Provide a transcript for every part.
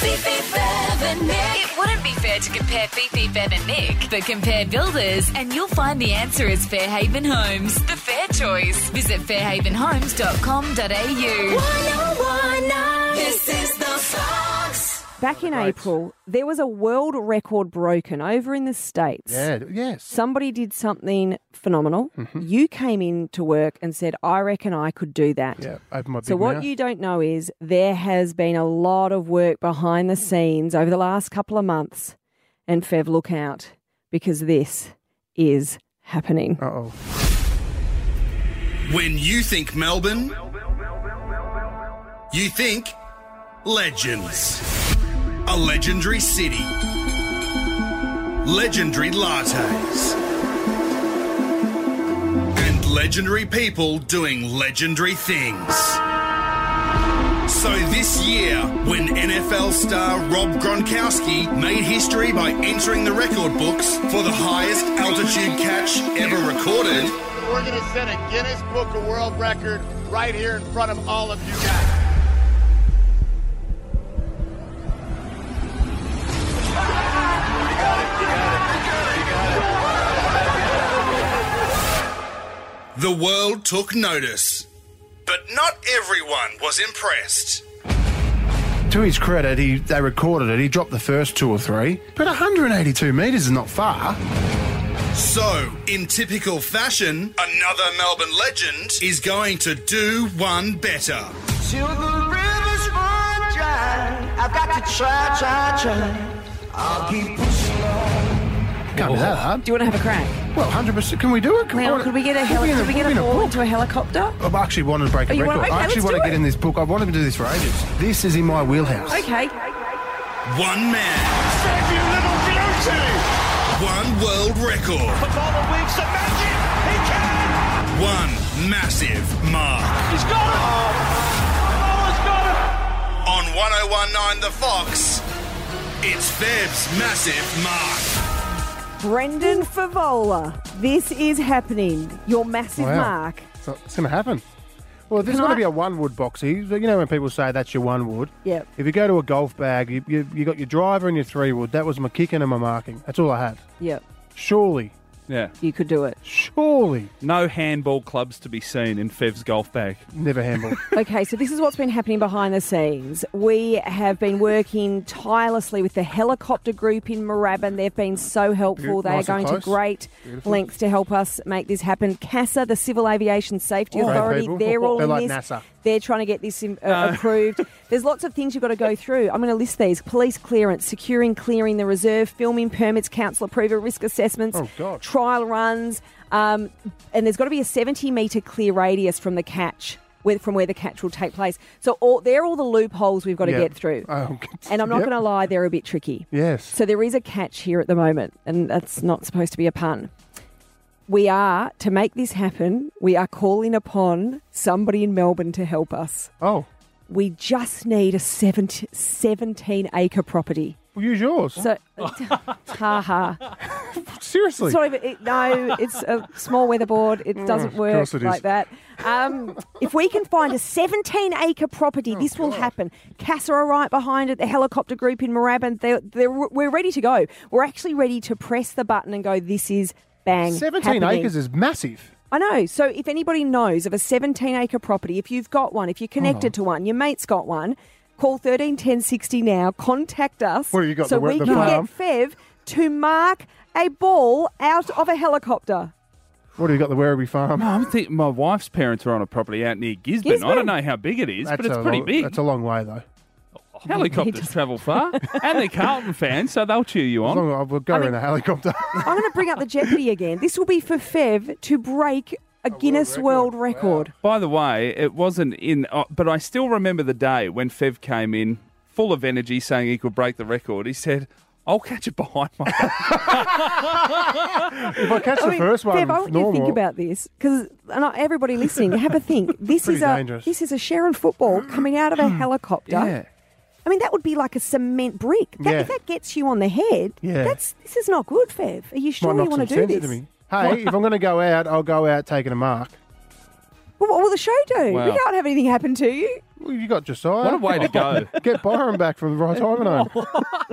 Fifi, Fev and Nick. It wouldn't be fair to compare Fifi, Fev and Nick, but compare builders and you'll find the answer is Fairhaven Homes, the fair choice. Visit fairhavenhomes.com.au. 1019. This is the Fox. Back in April, there was a world record broken over in the States. Yeah, yes. Somebody did something phenomenal. You came in to work and said, I reckon I could do that. Yeah, open my big So what mouth. you don't know is there has been a lot of work behind the scenes over the last couple of months. And Fev, look out, because this is happening. Uh-oh. When you think Melbourne, you think legends. A legendary city. Legendary lattes. And legendary people doing legendary things. So this year, when NFL star Rob Gronkowski made history by entering the record books for the highest altitude catch ever recorded, We're going to set a Guinness Book of World Record right here in front of all of you guys. the world took notice. But not everyone was impressed. To his credit, they recorded it. He dropped the first 2 or 3. But 182 metres is not far. So, in typical fashion, another Melbourne legend is going to do one better. Till the rivers run dry, I've got to try. I'll keep pushing on. Can't be that hard. Do you want to have a crack? Well, 100%. Can we do it? Leon, could we get a ball into a helicopter? I actually wanted to break a you record. want- okay, I actually let's want do to get it. in this book. I've wanted to do this for ages. This is in my wheelhouse. Okay. One man, Save you little beauty! one world record, The ball weaves some magic! He can! one massive mark. He's got it! Oh, he's got it! On 1019 The Fox, it's Fev's massive mark. Brendan Favola, this is happening. Your massive Wow. mark. So it's going to happen. Well, this is Can going I- to be a one wood boxy. You know when people say that's your one wood? Yep. If you go to a golf bag, you got your driver and your 3 wood. That was my kicking and my marking. That's all I had. Yep. Surely. Yeah. You could do it. Surely. No handball clubs to be seen in Fev's golf bag. Never handled. Okay, so this is what's been happening behind the scenes. We have been working tirelessly with the helicopter group in Moorabbin. They've been so helpful. They are Nice and going to close. great Beautiful. lengths to help us make this happen. CASA, the Civil Aviation Safety Great Authority, people. they're all They're in like this. NASA. They're trying to get this approved. There's lots of things you've got to go through. I'm going to list these. Police clearance, securing, clearing the reserve, filming permits, council approval, risk assessments, Oh, God. trial runs, and there's got to be a 70-metre clear radius from the catch, from where the catch will take place. So they're all the loopholes we've got to Yeah. get through. Oh, And I'm not yep. going to lie, they're a bit tricky. Yes. So there is a catch here at the moment, and that's not supposed to be a pun. We are, to make this happen, we are calling upon somebody in Melbourne to help us. Oh, We just need a 17-acre property. well, use yours. So, ha. Seriously. It's not even, no, it's a small weatherboard. It doesn't of work course it is. like that. If we can find a 17-acre property, this will happen. CASA are right behind it. The helicopter group in Moorabbin, we're ready to go. We're actually ready to press the button and go, this is bang 17 happening. acres is massive. I know. So if anybody knows of a 17-acre property, if you've got one, if you're connected to one, your mate's got one, call 131060 now. Contact us What have you got, so the we the can farm? get Fev to mark a ball out of a helicopter. What have you got, the Werribee farm? No, I'm thinking my wife's parents are on a property out near Gisborne. I Gisborne? don't know how big it is, but it's a pretty long, big. That's a long way, though. Helicopters travel far. And they're Carlton fans, so they'll cheer you As on. long as we'll go in a helicopter. I'm going to bring up the Jeopardy again. This will be for Fev to break a Guinness World Record. By the way, it wasn't in... but I still remember the day when Fev came in, full of energy, saying he could break the record. He said, I'll catch it behind my back. If I catch the first one, Fev, I want you to think about this because everybody listening, have a think. This Pretty is dangerous. this is a Sharon football coming out of a helicopter. Yeah. I mean, that would be like a cement brick. Yeah. If that gets you on the head, Yeah. this is not good, Fev. Are you sure Might you knock want some to do sense this? into me. Hey, if I'm going to go out, I'll go out taking a mark. Well, what will the show do? Wow. We can't have anything happen to you. Well, you got Josiah. What a way to go. Get Byron back from the retirement home.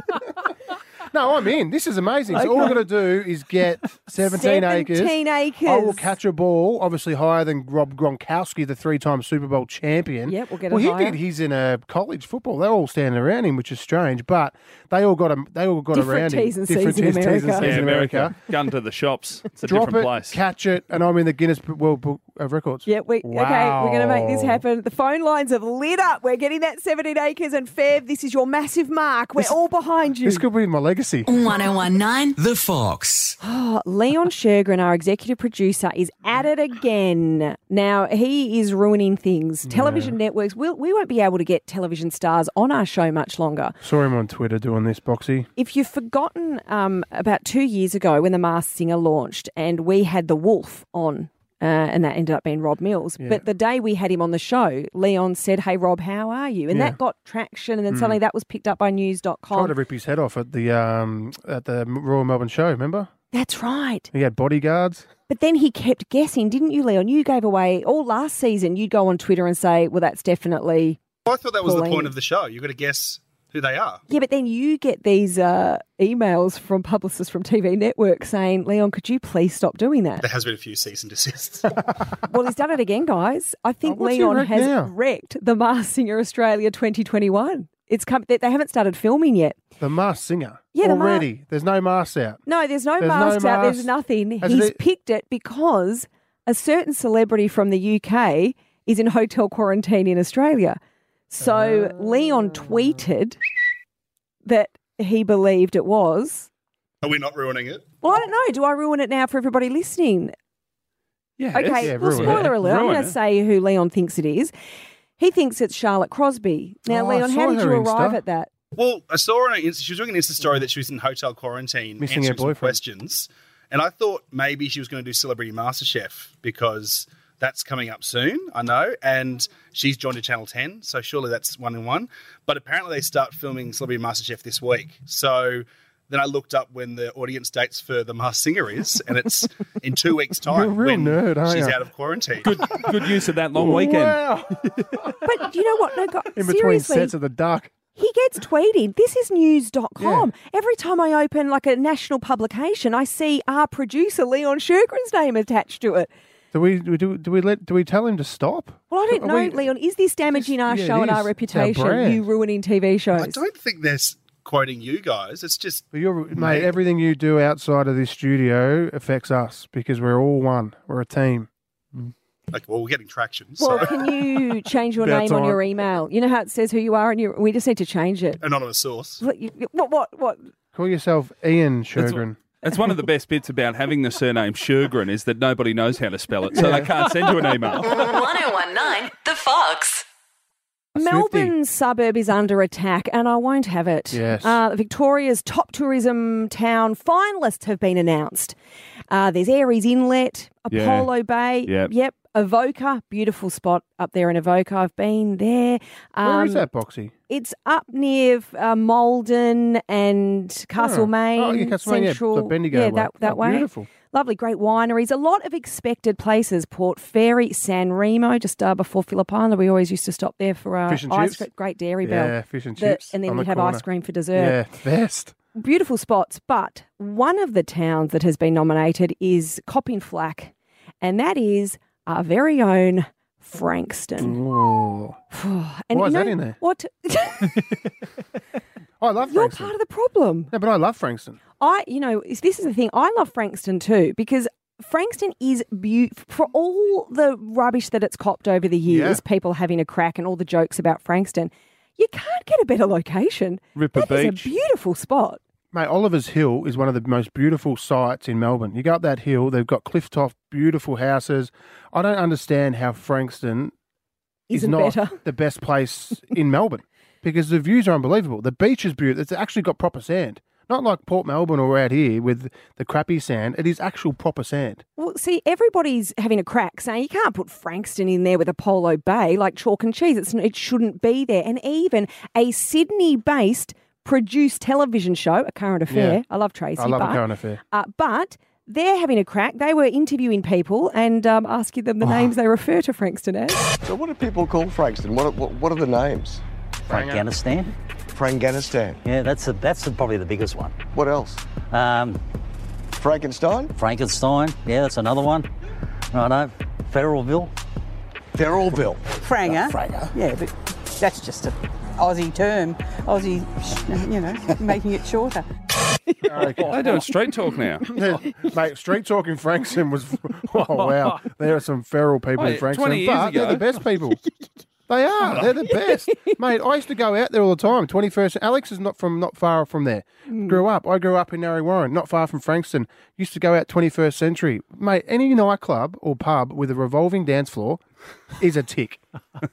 No, I'm in. This is amazing. So all we're going to do is get 17 acres. 17 acres. I will catch a ball, obviously higher than Rob Gronkowski, the 3-time Super Bowl champion. Yep, we'll get it Well, higher. he's in a college football. They're all standing around him, which is strange. But they all got Different around him. T's and C's in America. Yeah, America. Gun to the shops. It's a Drop different it, place. catch it, and I'm in the Guinness World Book of Records. Yeah, okay, we're going to make this Wow. happen. The phone lines have lit up. We're getting that 17 acres, and Fev, this is your massive mark. We're all behind you. This could be my legacy. 1019 The Fox. Leon Shergren, our executive producer, is at it again. Now, he is ruining things. Television networks, we won't be able to get television stars on our show much longer. Saw him on Twitter doing this, Boxy. If you've forgotten, about 2 years ago when The Masked Singer launched and we had The Wolf on, and that ended up being Rob Mills. Yeah. But the day we had him on the show, Leon said, "Hey, Rob, how are you?" And Yeah. that got traction, and then suddenly that was picked up by Tried news.com. to rip his head off at the Royal Melbourne show, remember? That's right. He had bodyguards. But then he kept guessing, didn't you, Leon? You gave away all last season. You'd go on Twitter and say, well, that's definitely... I thought that was Pauline. the point of the show. You've got to guess who they are. Yeah, but then you get these emails from publicists from TV Network saying, Leon, could you please stop doing that? There has been a few cease and desists. Well, he's done it again, guys. I think what's he Leon wrecked has now? wrecked The Masked Singer Australia 2021. It's come. They haven't started filming yet. The Masked Singer. Yeah, the already. There's no masks out. No, there's no There's no masks out. There's masks. nothing. Has He's it- picked it because a certain celebrity from the UK is in hotel quarantine in Australia. So Leon tweeted that he believed it was. Are we not ruining it? Well, I don't know. Do I ruin it now for everybody listening? Yeah. Okay, Yeah, well, ruin it. spoiler alert. I'm Ruin going to it. say who Leon thinks it is. He thinks it's Charlotte Crosby. Now, Oh, I Leon, saw how did her you arrive Insta. at that? Well, I saw her on she was doing an Insta story that she was in hotel quarantine, Missing her answering some boyfriend. questions. And I thought maybe she was going to do Celebrity MasterChef because that's coming up soon, I know. And she's joined to Channel 10, so surely that's 1 in 1. But apparently they start filming Celebrity MasterChef this week. So then I looked up when the audience dates for The Masked Singer is, and it's in 2 weeks' time You're a real when nerd, aren't she's you? out of quarantine. Good use of that long weekend. Wow. But you know what? No, God, In between seriously, sets of the duck. he gets tweeted. This is news.com. Every time I open like a national publication, I see our producer, Leon Shergren's name attached to it. Do we tell him to stop? Well, I don't Are know, we- Leon. Is this damaging our Yeah, show it and our is. It's our reputation? brand. You ruining TV shows? I don't think they're quoting you guys. It's just But mate, everything you do outside of this studio affects us because we're all one. We're a team. like, well, we're getting traction. Well, So can you change your About name on time. your email? You know how it says who you are, and we just need to change it. anonymous source. What? Call yourself Ian Shergren. It's one of the best bits about having the surname Shergren is that nobody knows how to spell it, so they can't send you an email. 1019 The Fox. Melbourne's suburb is under attack, and I won't have it. Yes. Victoria's top tourism town finalists have been announced. There's Aries Inlet, Yeah. Apollo Bay. Yep. Avoca, beautiful spot up there in Avoca. I've been there. Where is that, Boxy? It's up near Malden and Castlemaine. Oh, yeah, Castlemaine, yeah, Central. the Bendigo yeah, way. that Oh, way. beautiful. Lovely, great wineries. A lot of expected places. Port Fairy, San Remo, just before Phillip Island. We always used to stop there for Fish and ice chips. cream. Great Dairy Bell. Yeah, fish and chips. And then on we the have corner. ice cream for dessert. Yeah, best. Beautiful spots. But one of the towns that has been nominated is copping flack, and that is our very own Frankston. Oh. And Why you is that know in there? What? I love You're Frankston. part of the problem. No, but I love Frankston. This is the thing. I love Frankston too because Frankston is beautiful for all the rubbish that it's copped over the years, Yeah. people having a crack and all the jokes about Frankston. You can't get a better location. Ripper That is Beach. a beautiful spot. Mate, Oliver's Hill is one of the most beautiful sites in Melbourne. You go up that hill, they've got cliff top, beautiful houses. I don't understand how Frankston is Isn't not better. the best place in Melbourne because the views are unbelievable. The beach is beautiful. It's actually got proper sand. Not like Port Melbourne or out here with the crappy sand. It is actual proper sand. Well, see, everybody's having a crack saying you can't put Frankston in there with Apollo Bay like chalk and cheese. It shouldn't be there. And even a Sydney-based produced television show, A Current Affair. Yeah. I love Tracy. I love but, A Current Affair. But they're having a crack. They were interviewing people and asking them the names they refer to Frankston as. So what do people call Frankston? What are the names? Afghanistan. Franganistan. Yeah, that's probably the biggest one. What else? Frankenstein? Frankenstein. Yeah, that's another one. Righto. Ferrellville. Ferrellville. Franger. Franger. Yeah, but that's just an Aussie term. Aussie, making it shorter. They're doing street talk now. Mate, street talk in Frankston was, oh, wow. There are some feral people in Frankston, 20 years but ago. they're the best people. They are. They're the best. Mate, I used to go out there all the time. 21st. Alex is not far from there. I grew up in Narre Warren, not far from Frankston. Used to go out 21st Century. Mate, any nightclub or pub with a revolving dance floor is a tick.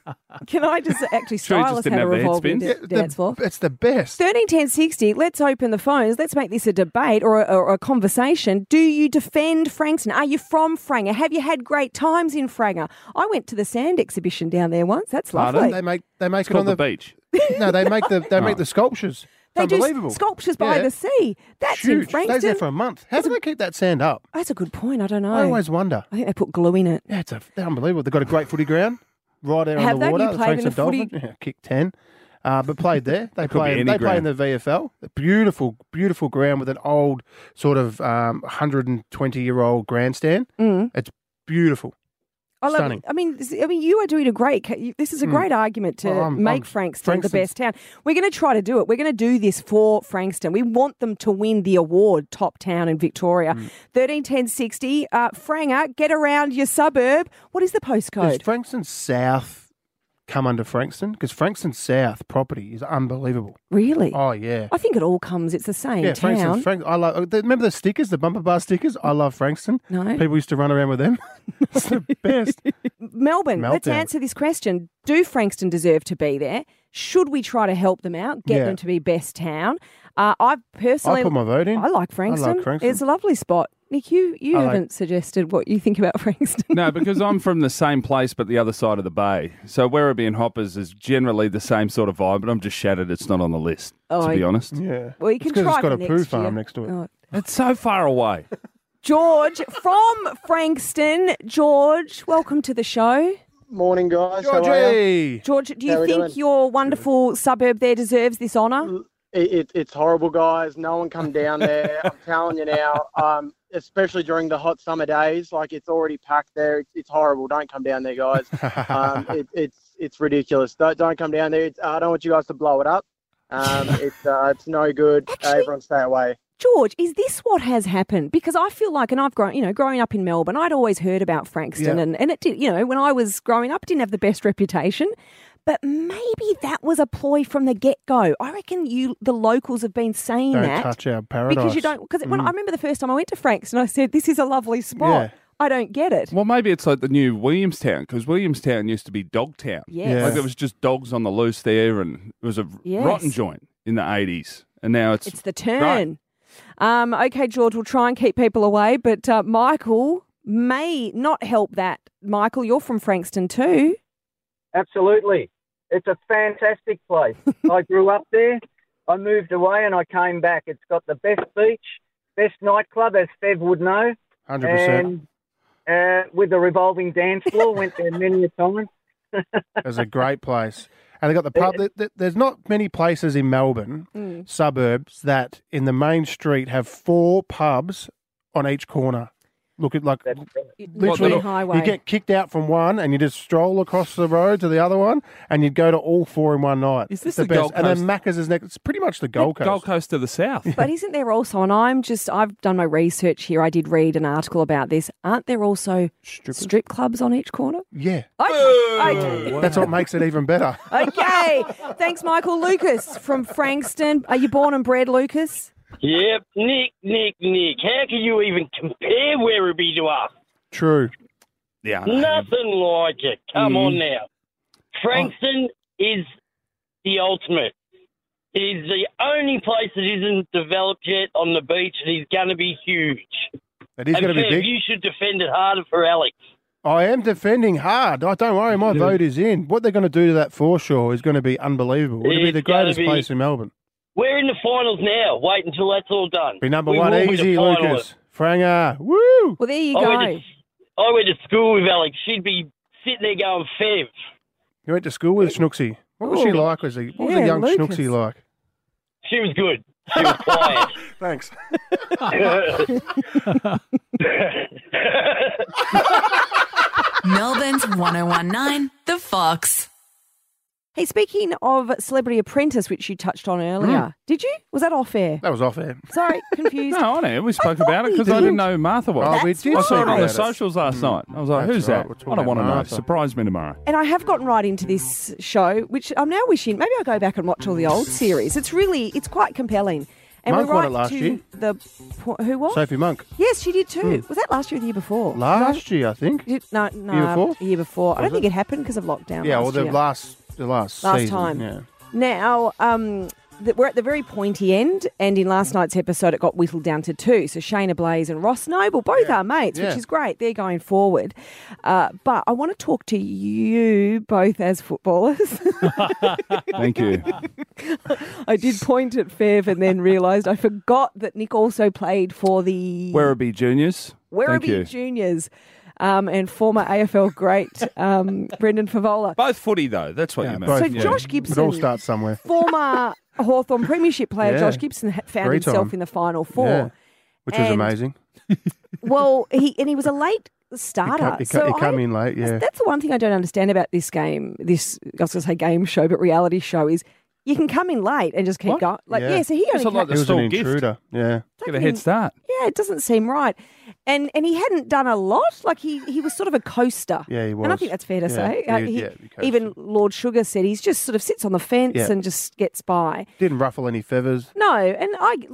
Can I just actually Sure, you just style us didn't had a have the revolving headspins? dance floor? It's the best. 13 10 60, let's open the phones. Let's make this a debate or a conversation. Do you defend Frankston? Are you from Franger? Have you had great times in Franger? I went to the sand exhibition down there once. That's lovely. They make It's it called on the beach. No, they make the sculptures. They Unbelievable. do sculptures by Yeah. the sea. That's in Huge. Stays there Frankston. for a month. How do they keep that sand up? That's a good point. I don't know. I always wonder. I think they put glue in it. Yeah, they're unbelievable. They've got a great footy ground right there Have on they? the water. You The played in Frankston a footy- Dolphins. Yeah, kicked 10. But played there. They Could be any play in the ground. VFL. A beautiful, beautiful ground with an old sort of 120-year-old grandstand. It's beautiful. I love Stunning. it. I mean, you are doing a great. This is a great argument to Well, I'm- make I'm- Frankston the Frankston's- best town. We're going to try to do it. We're going to do this for Frankston. We want them to win the award, top town in Victoria. 13 10 60. Franger, get around your suburb. What is the Does postcode? Frankston South come under Frankston? Because Frankston South property is unbelievable. Really? Oh, yeah. I think it all comes. It's the same Yeah, town. I love. Remember the stickers, the bumper bar stickers? I love Frankston. No. People used to run around with them. It's the best. Melbourne, let's Meltdown. answer this question. Do Frankston deserve to be there? Should we try to help them out, get Yeah. them to be best town? I personally, I put my vote in. I like Frankston. Frankston. It's a lovely spot. Nick, you I like- haven't suggested what you think about Frankston. No, because I'm from the same place but the other side of the bay. So Werribee and Hoppers is generally the same sort of vibe, but I'm just shattered it's not on the list, to be honest. Yeah. Well, you can It's 'cause try it's got for a next poo year. farm next to it. Oh. It's so far away. George from Frankston. George, welcome to the show. Morning, guys. How are you? Georgie! George, do How you we think doing? your wonderful suburb there deserves this honour? It's horrible, guys. No one come down there. I'm telling you now. Especially during the hot summer days, like it's already packed there. It's horrible. Don't come down there, guys. It's ridiculous. Don't come down there. I don't want you guys to blow it up. It's no good. Actually- Everyone stay away. George, is this what has happened? Because I feel like, and I've growing up in Melbourne, I'd always heard about Frankston, Yeah. and it did, when I was growing up, it didn't have the best reputation. But maybe that was a ploy from the get-go. I reckon the locals have been saying Don't that touch our paradise. because you don't. Because when I remember the first time I went to Frankston, I said, "This is a lovely spot." Yeah. I don't get it. Well, maybe it's like the new Williamstown, because Williamstown used to be Dogtown. Yes. Yeah. Like there was just dogs on the loose there, and it was a Yes. rotten joint in the 80s. And now it's It's the turn. Okay, George, we'll try and keep people away, but Michael may not help that. Michael, you're from Frankston too. Absolutely. It's a fantastic place. I grew up there. I moved away and I came back. It's got the best beach, best nightclub, as Fev would know. 100%. And with the revolving dance floor, went there many a time. It's a great place. And they got the pub. There's not many places in Melbourne, suburbs, that in the main street have 4 pubs on each corner. Look at like literally, Main highway. you get kicked out from one and you just stroll across the road to the other one and you'd go to all 4 in one night. Is this It's the Gold And then Coast? Macca's is next. It's pretty much the Gold Coast. Gold Coast to the south. But isn't there also, and I've done my research here, I did read an article about this, aren't there also strip clubs on each corner? Yeah. Okay. That's what makes it even better. Okay. Thanks, Michael. Lucas from Frankston. Are you born and bred, Lucas? Yep, Nick. How can you even compare Werribee to us? True. Yeah. Nothing like it. Come on now. Frankston is the ultimate. It is the only place that isn't developed yet on the beach. It is going to be huge. It is And going to be Fev, big. you should defend it harder for Alex. I am defending hard. Oh, don't worry, my vote is in. What they're going to do to that foreshore is going to be unbelievable. It'll be It's the gonna greatest be- place in Melbourne. We're in the finals now. Wait until that's all done. Be number We one will be easy, the finalists. Lucas. Franger. Woo! Well, there you I go. went to school with Alex. She'd be sitting there going, Fev. You went to school with Schnooksy. What was she like? What was a young Lucas. Schnooksy like? She was good. She was quiet. Thanks. Melbourne's 1019, The Fox. Hey, speaking of Celebrity Apprentice, which you touched on earlier, did you? Was that off air? That was off air. Sorry, confused. No, I know. We spoke about it because I didn't know who Martha was. Oh, we did I saw speak it on the about it. socials last night. I was like, That's who's right, that? we're talking I don't want to about know. Martha. Surprise me tomorrow. And I have gotten right into this show, which I'm now wishing maybe I'll go back and watch all the old series. It's quite compelling. And Monk we're won right it last to year. Who was? Sophie Monk. Yes, she did too. Was that last year or the year before? Last year, I think. No, Year before? The year before. I don't Was think it happened because of lockdown. Yeah, well, last the year. last Last season. time. Yeah. Now, we're at the very pointy end, and in last night's episode, it got whittled down to 2. So Shayna Blaze and Ross Noble, both are mates, Yeah. which is great. They're going forward. But I want to talk to you both as footballers. Thank you. I did point at Fev and then realised I forgot that Nick also played for the Werribee Juniors. Thank you. Werribee Juniors. And former AFL great Brendan Favola. Both footy, though. That's what you meant. So yeah. Josh It Gibson, all starts somewhere. former Hawthorn Premiership player Yeah. Josh Gibson found Great himself time. in the Final Four. Yeah. Which was And- amazing. Well, he was a late starter. He So came in late, yeah. That's the one thing I don't understand about this game. I was going to say game show, but reality show is you can come in late and just keep What? going. Like, Yeah. so he It's only not like came, He was an Stole gift. intruder. Yeah. Get a head start. yeah, it doesn't seem right. And he hadn't done a lot. Like he was sort of a coaster. Yeah, he And I was. think that's fair to Yeah. say. Yeah, he coasted. Even Lord Sugar said he's just sort of sits on the fence Yeah. and just gets by. Didn't ruffle any feathers. No, and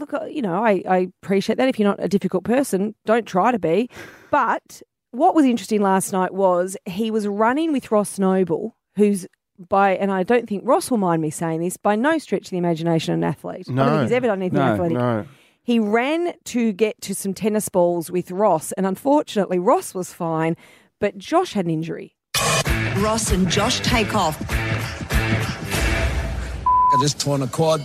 I appreciate that. If you're not a difficult person, don't try to be. But what was interesting last night was he was running with Ross Noble, who's and I don't think Ross will mind me saying this, by no stretch of the imagination an athlete. I don't think he's ever done anything athletic. No. He ran to get to some tennis balls with Ross, and unfortunately Ross was fine, but Josh had an injury. Ross and Josh take off. I just torn a quad.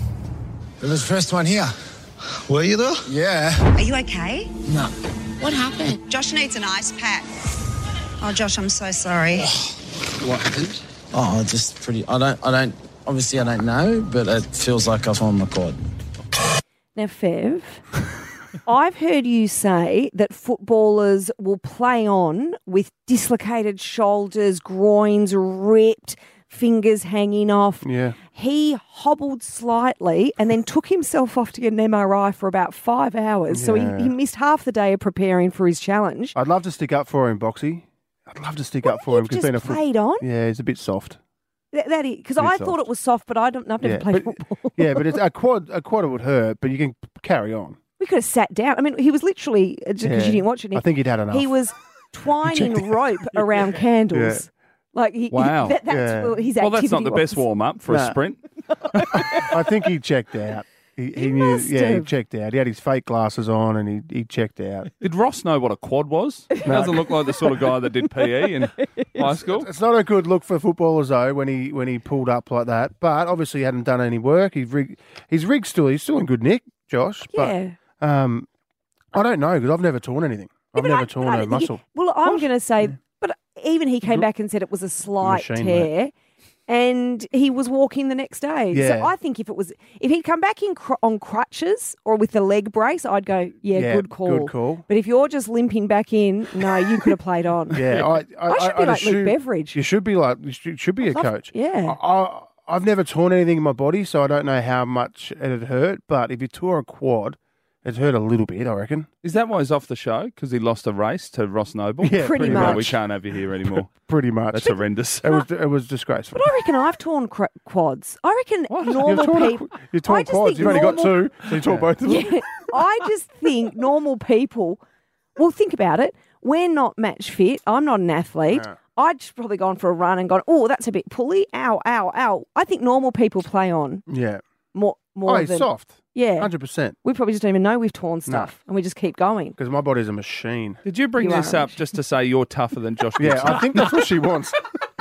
It was the first one here. Were you though? Yeah. Are you okay? No. What happened? Josh needs an ice pack. Oh, Josh, I'm so sorry. What happened? Oh, just pretty. I don't. Obviously, I don't know, but it feels like I've torn my quad. Now, Fev, I've heard you say that footballers will play on with dislocated shoulders, groins ripped, fingers hanging off. Yeah. He hobbled slightly and then took himself off to get an MRI for about 5 hours. So Yeah. he missed half the day of preparing for his challenge. I'd love to stick up for him, Boxy. I'd love to stick up for him. You've just being a played on? Yeah, he's a bit soft. Because Bit I soft. thought it was soft, but I've never Yeah, played but- football. Yeah, but it's a quad would hurt, but you can carry on. We could have sat down. I mean, he was literally, because Yeah. you didn't watch it. I think he'd had enough. He was twining rope around candles. Like Wow. that's Yeah. his Well, that's activity not the best was. warm up for a Nah. sprint. I think he checked out. He knew. must Yeah, he have. checked out. He had his fake glasses on, and he checked out. Did Ross know what a quad was? He doesn't look like the sort of guy that did PE in high school. It's not a good look for footballers though when he pulled up like that. But obviously he hadn't done any work. He's rigged still. He's still in good nick, Josh. Yeah. But I don't know because I've never torn anything. I've never torn a muscle. Well, I'm going to say, but even he came back and said it was a slight Machine, tear. And he was walking the next day. Yeah. So I think if he'd come back in on crutches or with the leg brace, I'd go, yeah, good call. Good call. But if you're just limping back in, no, you could have played on. Yeah, I should be I'd like assume- Luke Beveridge. You should be like you should be a coach. Yeah. I've never torn anything in my body, so I don't know how much it had hurt. But if you tore a quad, it hurt a little bit, I reckon. Is that why he's off the show? Because he lost a race to Ross Noble? Yeah, pretty Well, much. we can't have you here anymore. Pretty much. That's horrendous. It was disgraceful. But I reckon I've torn quads. I reckon normal You've torn, people. you've torn I just quads. think You've only got normal- two, so you tore both of them. Yeah, I just think normal people. Well, think about it. We're not match fit. I'm not an athlete. No. I'd just probably gone for a run and gone, oh, that's a bit pulley. Ow, ow, ow. I think normal people play on Yeah. more Oh, he's than soft. Yeah, 100%. we probably just don't even know we've torn stuff, and we just keep going. Because my body's a machine. Did you bring You this are. up just to say you're tougher than Josh Yeah, Gibson? I think that's what she wants.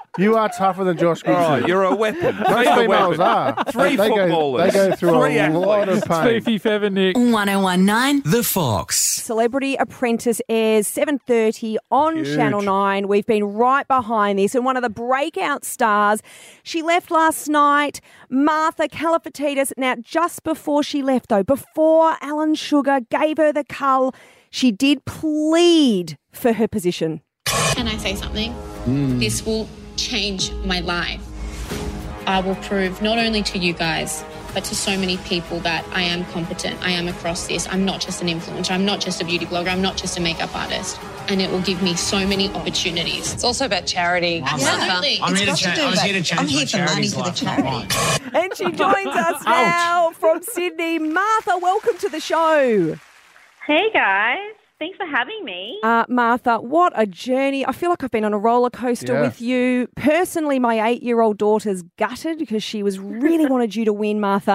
You are tougher than Josh All Gibson. right, you're a weapon. Most Be a females weapon. are. Three They footballers. go through Three a lot of athletes. pain. Fifi, Fev and Nick. 1019 The Fox. Celebrity Apprentice airs 7:30 on Huge. Channel 9. We've been right behind this, and one of the breakout stars, she left last night, Martha Kalafatidis. Now, just before she left, though, before Alan Sugar gave her the cull, she did plead for her position. Can I say something? This will change my life. I will prove not only to you guys, but to so many people that I am competent. I am across this. I'm not just an influencer. I'm not just a beauty blogger. I'm not just a makeup artist. And it will give me so many opportunities. It's also about charity. Absolutely. I'm here to change my charity's life, not mine. And she joins us now from Sydney. Martha, welcome to the show. Hey guys, thanks for having me. Martha, what a journey. I feel like I've been on a roller coaster with you. Personally, my 8-year-old daughter's gutted because she really wanted you to win, Martha.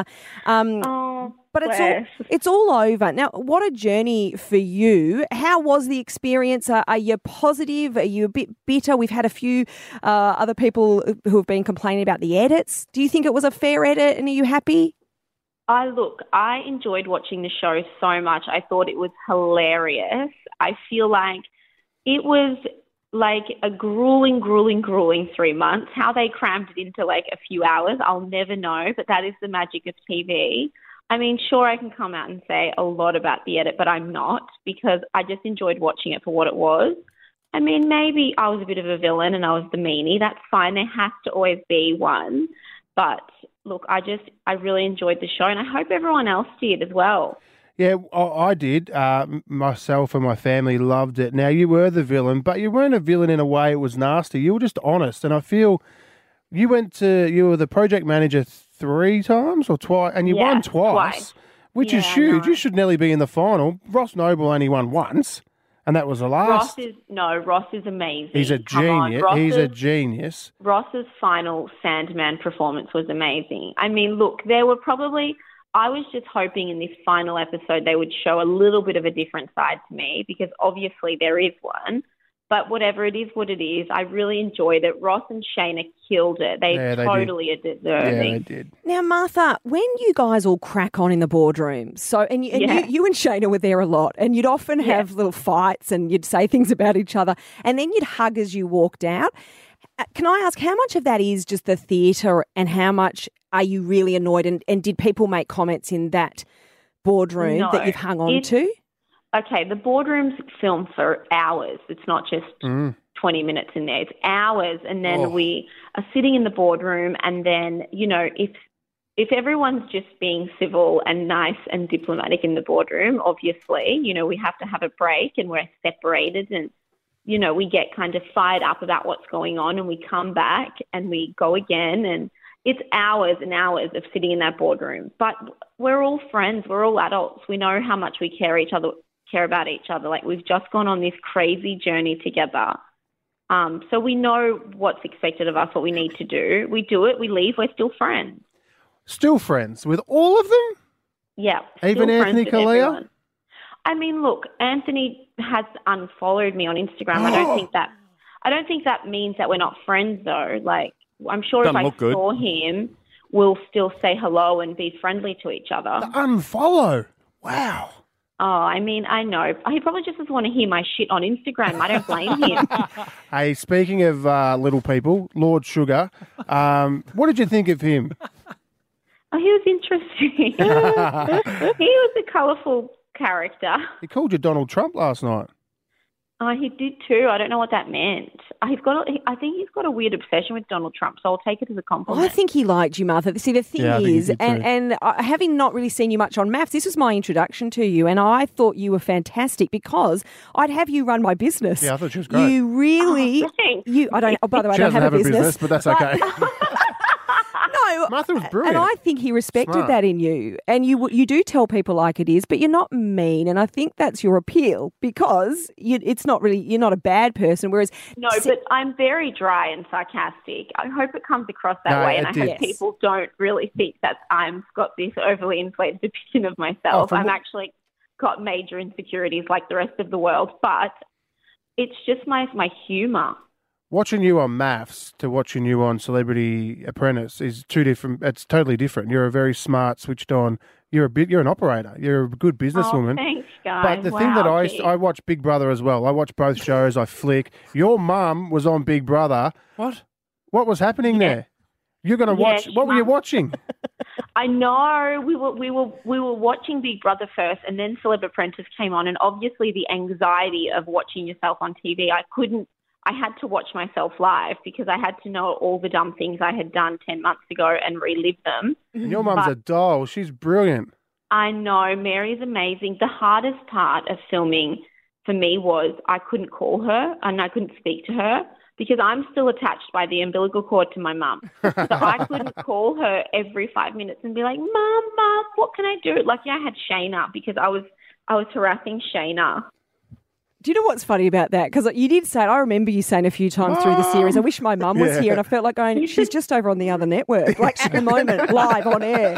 But it's all over. Now, what a journey for you. How was the experience? Are you positive? Are you a bit bitter? We've had a few other people who have been complaining about the edits. Do you think it was a fair edit and are you happy? I enjoyed watching the show so much. I thought it was hilarious. I feel like it was like a grueling 3 months. How they crammed it into like a few hours, I'll never know, but that is the magic of TV. I mean, sure, I can come out and say a lot about the edit, but I'm not, because I just enjoyed watching it for what it was. I mean, maybe I was a bit of a villain and I was the meanie. That's fine. There has to always be one. But look, I really enjoyed the show and I hope everyone else did as well. Yeah, I did. Myself and my family loved it. Now, you were the villain, but you weren't a villain in a way it was nasty. You were just honest. And I feel you were the project manager 3 times or twice, and you won twice, which is huge. No. You should nearly be in the final. Ross Noble only won once, and that was the last. Ross is amazing. He's a genius. He's a genius. Ross's final Sandman performance was amazing. I mean, look, I was just hoping in this final episode they would show a little bit of a different side to me, because obviously there is one. But whatever it is, what it is, I really enjoyed it. Ross and Shayna killed it. They totally are deserving. Yeah, they did. Now, Martha, when you guys all crack on in the boardroom, you and Shayna were there a lot, and you'd often have little fights and you'd say things about each other, and then you'd hug as you walked out. Can I ask, how much of that is just the theatre and how much are you really annoyed? And did people make comments in that boardroom that you've hung on to? Okay, the boardrooms film for hours. It's not just 20 minutes in there. It's hours. And then we are sitting in the boardroom, and then, you know, if everyone's just being civil and nice and diplomatic in the boardroom, obviously, you know, we have to have a break and we're separated and, you know, we get kind of fired up about what's going on and we come back and we go again, and it's hours and hours of sitting in that boardroom. But we're all friends. We're all adults. We know how much we care about each other. Like, we've just gone on this crazy journey together. So we know what's expected of us, what we need to do. We do it, we leave, we're still friends. Still friends with all of them? Yeah. Even Anthony Kalea? I mean, look, Anthony has unfollowed me on Instagram. I don't think that means that we're not friends, though. Like, I'm sure if I saw him, we'll still say hello and be friendly to each other. The unfollow? Wow. Oh, I mean, I know. He probably just doesn't want to hear my shit on Instagram. I don't blame him. Hey, speaking of little people, Lord Sugar, what did you think of him? Oh, he was interesting. He was a colourful character. He called you Donald Trump last night. Oh, he did too. I don't know what that meant. I think he's got a weird obsession with Donald Trump, so I'll take it as a compliment. I think he liked you, Martha. See, the thing is, and having not really seen you much on Maths, this was my introduction to you, and I thought you were fantastic because I'd have you run my business. Yeah, I thought she was great. You really, by the way, I don't have a business, but that's okay. No, Martha was brilliant. And I think he respected that in you. And you do tell people like it is, but you're not mean. And I think that's your appeal because you're not a bad person. Whereas but I'm very dry and sarcastic. I hope it comes across that way. And I hope people don't really think that I've got this overly inflated opinion of myself. I'm actually got major insecurities like the rest of the world. But it's just my humour. Watching you on Maths to watching you on Celebrity Apprentice is two different. It's totally different. You're a very smart, switched on. You're an operator. You're a good businesswoman. Oh, thanks, guys. But the thing that Gee. I watch Big Brother as well. I watch both shows. I flick. Your mum was on Big Brother. What? What was happening there? You're going to watch. What were you watching? I know we were watching Big Brother first, and then Celeb Apprentice came on, and obviously the anxiety of watching yourself on TV, I had to watch myself live because I had to know all the dumb things I had done 10 months ago and relive them. And your mum's a doll. She's brilliant. I know, Mary's amazing. The hardest part of filming for me was I couldn't call her and I couldn't speak to her because I'm still attached by the umbilical cord to my mum. So I couldn't call her every 5 minutes and be like, Mum, what can I do? Lucky I had Shayna because I was harassing Shayna. Do you know what's funny about that? Because you did say it. I remember you saying a few times through the series, I wish my mum was here. And I felt like going, she's just over on the other network, like at the moment, live on air.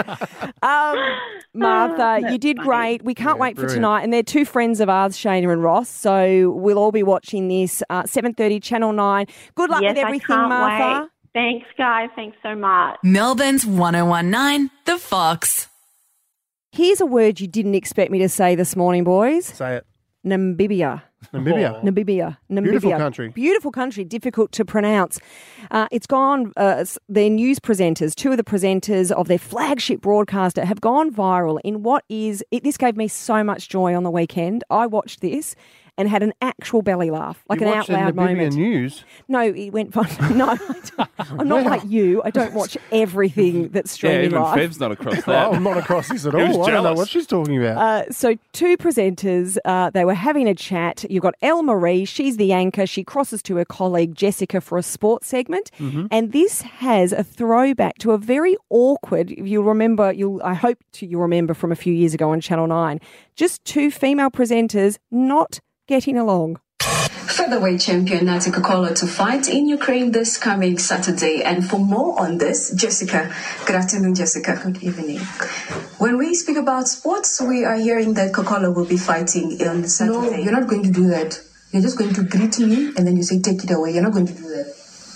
Martha, you did great. We can't wait for tonight. And they're two friends of ours, Shayna and Ross. So we'll all be watching this 7:30, Channel 9. Good luck with everything, Martha. Wait. Thanks, guys. Thanks so much. Melbourne's 1019, The Fox. Here's a word you didn't expect me to say this morning, boys. Say it. Namibia. Namibia. Beautiful country. Beautiful country, difficult to pronounce. It's gone, their news presenters, two of the presenters of their flagship broadcaster have gone viral in this gave me so much joy on the weekend. I watched this and had an actual belly laugh, like an out loud moment. News? No, it went fun. No, I'm not like you. I don't watch everything that's streaming even live. Fev's not across that. I'm not across this at all. I don't know what she's talking about. So two presenters, they were having a chat. You've got Elle Marie, she's the anchor. She crosses to her colleague Jessica for a sports segment. Mm-hmm. And this has a throwback to a very awkward, you'll remember from a few years ago on Channel 9, just two female presenters not getting along. Featherweight champion Nati Kokolo to fight in Ukraine this coming Saturday. And for more on this, Jessica. Good afternoon, Jessica. Good evening. When we speak about sports, we are hearing that Kokolo will be fighting on Saturday. No, you're not going to do that. You're just going to greet me and then you say, take it away. You're not going to do that.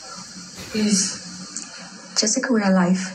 Please. Jessica, we are live.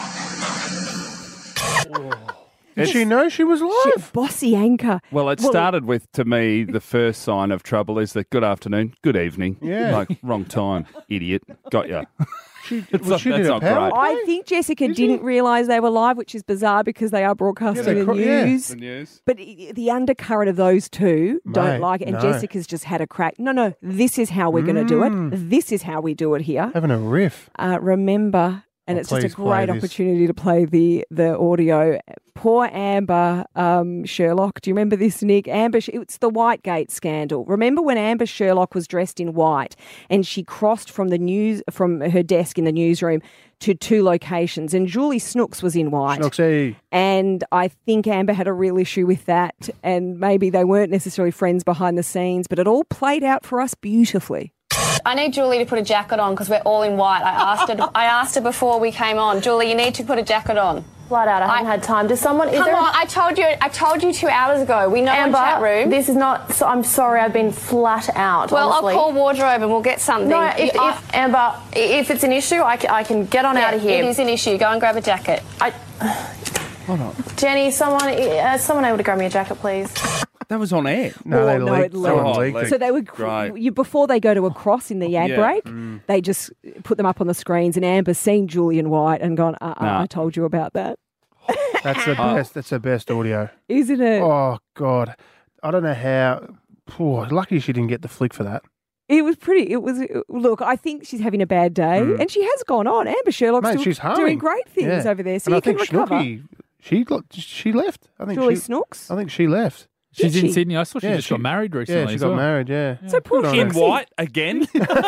Did she know she was live? Bossy anchor. Well, it started with, to me, the first sign of trouble is that good afternoon, good evening. Yeah. Like, wrong time, idiot. Got ya. She That's did not a power great. I think Jessica didn't realise they were live, which is bizarre because they are broadcasting the news. The news. But the undercurrent of those two don't Mate, like it, and no. Jessica's just had a crack. No, this is how we're going to do it. This is how we do it here. Having a riff. Remember, and it's just a please play great this. opportunity to play the audio. Poor Amber Sherlock. Do you remember this, Nick? It's the Whitegate scandal. Remember when Amber Sherlock was dressed in white and she crossed from her desk in the newsroom to two locations, and Julie Snooks was in white. Snooksy. And I think Amber had a real issue with that, and maybe they weren't necessarily friends behind the scenes, but it all played out for us beautifully. I need Julie to put a jacket on because we're all in white. I asked her before we came on. Julie, you need to put a jacket on. Flat out, I haven't had time. Does someone? Come on, I told you 2 hours ago. We know Amber, in chat room. This is not. So I'm sorry. I've been flat out. Well, honestly. I'll call wardrobe and we'll get something. No, Amber, if it's an issue, I can get on out of here. It is an issue. Go and grab a jacket. Hold on. Jenny, someone able to grab me a jacket, please? That was on air. No, they it leaked. leaked. So they were before they go to a cross in the ad break, they just put them up on the screens, and Amber's seen Julian White and gone, I told you about that. That's the best. That's the best audio, isn't it? Oh God, I don't know how. Lucky she didn't get the flick for that. It was pretty. Look, I think she's having a bad day, and she has gone on. Amber Sherlock's still she's doing great things over there, so you can recover. She left. I think Julie Snooks. I think she left. She's in Sydney. I saw she just got married recently. Yeah, she got married, yeah. So poor In white again?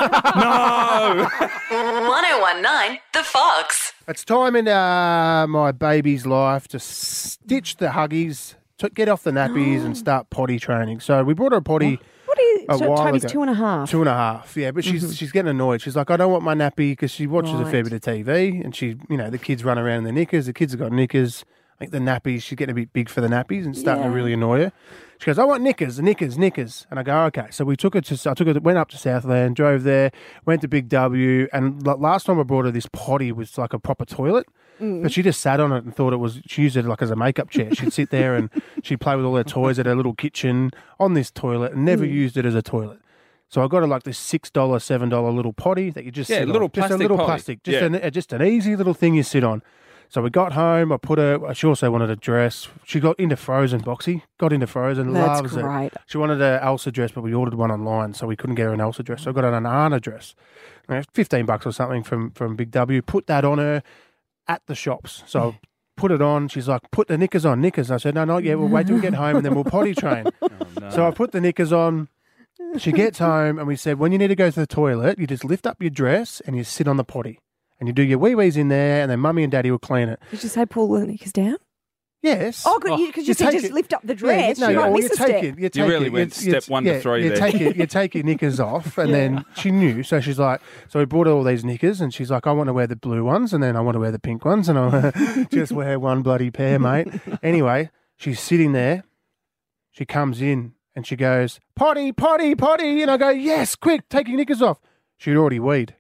No. 1019, The Fox. It's time in my baby's life to stitch the huggies, to get off the nappies and start potty training. So we brought her a potty a while Toby's ago. 2.5. 2.5, yeah. But she's getting annoyed. She's like, I don't want my nappy because she watches a fair bit of TV and the kids run around in their knickers. The kids have got knickers. think the nappies, she's getting a bit big for the nappies and starting to really annoy her. She goes, I want knickers. And I go, okay. So went up to Southland, drove there, went to Big W. And last time I brought her, this potty was like a proper toilet. But she just sat on it and thought she used it like as a makeup chair. She'd sit there and she'd play with all her toys at her little kitchen on this toilet and never used it as a toilet. So I got her like this $6, $7 little potty that you just sit on. Just a little plastic. Just an easy little thing you sit on. So we got home. She also wanted a dress. She got into Frozen, Boxy. Got into Frozen. That's loves great. it. She wanted an Elsa dress, but we ordered one online, so we couldn't get her an Elsa dress. So I got her an Anna dress. $15 or something from Big W. Put that on her at the shops. So put it on. She's like, put the knickers on. Knickers. I said, no, not yet. We'll wait till we get home and then we'll potty train. So I put the knickers on. She gets home and we said, when you need to go to the toilet, you just lift up your dress and you sit on the potty. And you do your wee-wees in there and then Mummy and Daddy will clean it. Did you say pull the knickers down? Yes. Oh, good, because you said just lift up the dress. You really went step 1 to 3 there. You take your knickers off and then she knew. So she's like, so we brought her all these knickers and she's like, I want to wear the blue ones and then I want to wear the pink ones and I'll just wear one bloody pair, mate. Anyway, she's sitting there. She comes in and she goes, potty, potty, potty. And I go, yes, quick, take your knickers off. She'd already weed.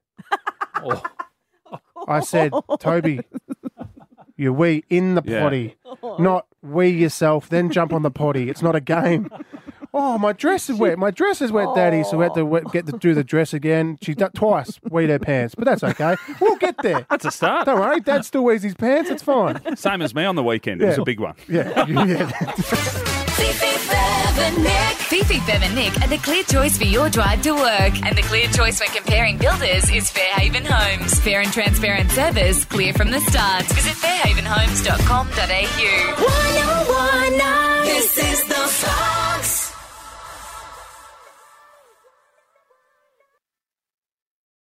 I said, Toby, you wee in the potty, not wee yourself, then jump on the potty. It's not a game. Oh, my dress is wet. My dress is wet, Daddy. So we had to do the dress again. She's done twice, weed her pants, but that's okay. We'll get there. That's a start. Don't worry, Dad still wears his pants. It's fine. Same as me on the weekend. It was a big one. Yeah. Fifi, Bev and Nick are the clear choice for your drive to work. And the clear choice when comparing builders is Fairhaven Homes. Fair and transparent service, clear from the start. Visit fairhavenhomes.com.au. 1019. This is the Fox.